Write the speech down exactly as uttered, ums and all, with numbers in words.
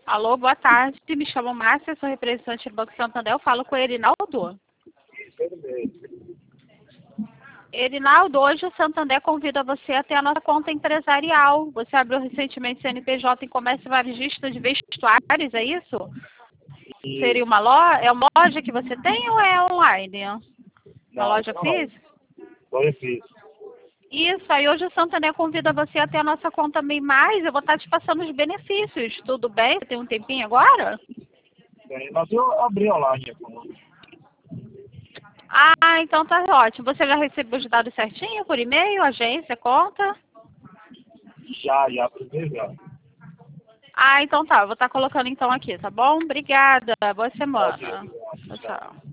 Alô, boa tarde. Me chamo Márcia, sou representante do Banco Santander. Eu falo com o Erinaldo. Erinaldo, hoje o Santander convida você a ter a nossa conta empresarial. Você abriu recentemente C N P J em comércio varejista de vestuários, é isso? E Seria uma loja? É uma loja que você tem ou é online? Uma não, loja não, física? agora eu fiz. Isso, aí hoje o Santander convida você a ter a nossa conta bem mais. Eu vou estar te passando os benefícios. Tudo bem? Você tem um tempinho agora? Bem, mas eu abri online a conta. Ah, então tá ótimo. Você já recebeu os dados certinho por e-mail, agência, conta? Já, já, primeiro já. Ah, então tá. Eu vou estar colocando então aqui, tá bom? Obrigada. Boa Ok, semana. obrigado. Tchau, Tchau. tchau.